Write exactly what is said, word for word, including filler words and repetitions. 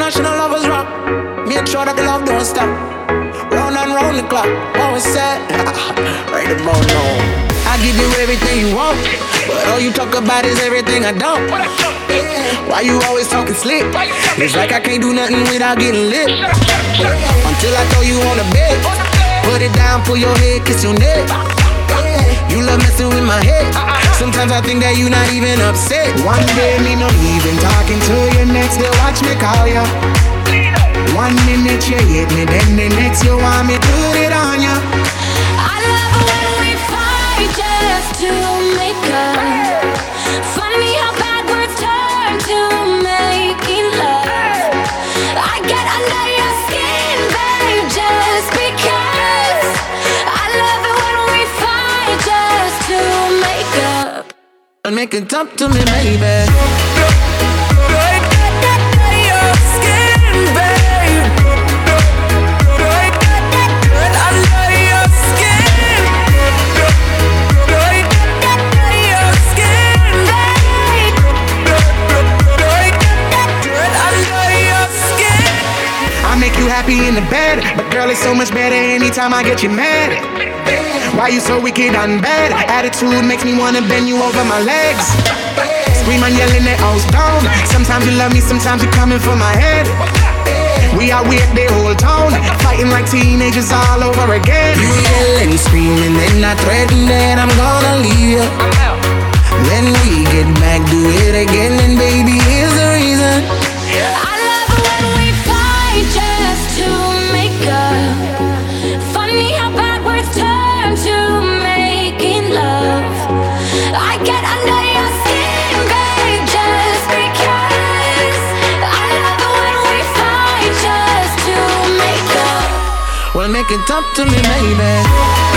international lovers rock. Make sure that the love don't stop. Round and round the clock, always set. Right about now. I give you everything you want, but all you talk about is everything I don't. Why you always talking slick? It's like I can't do nothing without getting lit. Until I throw you on the bed, put it down, pull your head, kiss your neck. You love messing with my head. Sometimes I think that you not even upset. One day me not even talking to you, next day watch me call you. One minute you hate me, then the next you want me to put it on you. I love it when we fight just to make up. Funny how bad words turn to making love. I get under your skin, babe, just because. I love it when we fight just to make up. And make it up to me, baby. Make you happy in the bed, but girl, it's so much better anytime I get you mad. Why you so wicked and bad? Attitude makes me wanna bend you over my legs. Scream and yell in the house down. Sometimes you love me, sometimes you're coming for my head. We are weird, the whole town, fighting like teenagers all over again. You yell and scream and then I threaten that I'm gonna leave you. Then we get back, do it again, and baby, here's the reason. I love it when we fight just to make up. Funny how bad words turn to making love. I get under your skin, babe, just because. I love it when we fight just to make up. Well, make it up to me, baby.